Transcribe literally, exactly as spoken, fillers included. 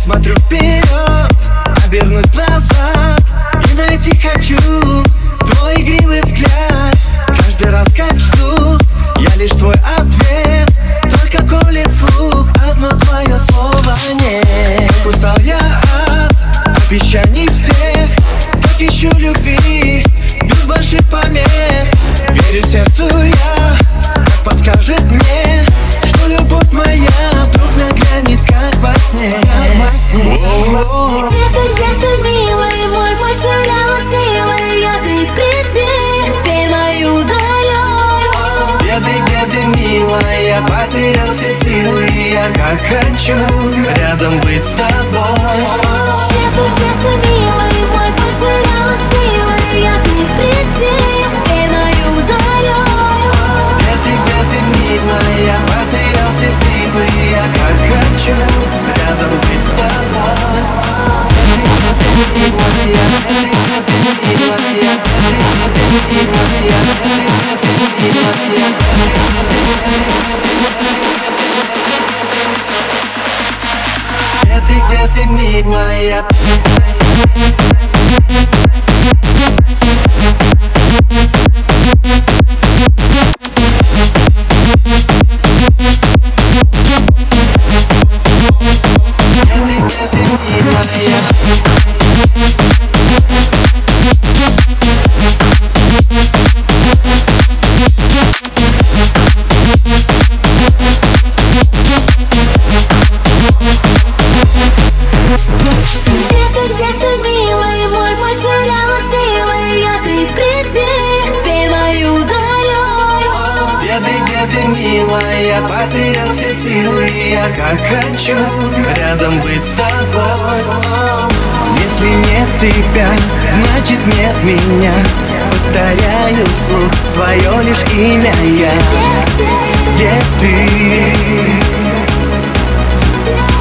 смотрю вперед, обернусь назад и найти хочу твой игривый взгляд. Каждый раз как жду, я лишь твой ответ, только колет слух одно твое слово нет. Как устал я от обещаний всех, так ищу любви без больших помех. Верю сердцу я, как подскажет мне, что любовь моя вдруг наглянет, как во сне. Где-то, где-то, милый мой, потеряла силы я, ты приди, теперь мою зарей. Где ты, где ты, милая, потерял все силы, я как хочу рядом быть с тобой. Где-то, где-то, милый мой, потеряла силы я, ты приди, теперь мою зарей. Где ты, где ты, милая, потерял все силы, я как хочу рядом быть с тобой. Где ты, где ты, милая? Где-то, где-то, милый мой, потеряла силы я, ты приди, теперь мою зарей. Где ты, где ты, милая, потерял все силы, я как хочу рядом быть с тобой. Если нет тебя, значит нет меня. Повторяю вслух твое лишь имя я. Где, где, Где ты?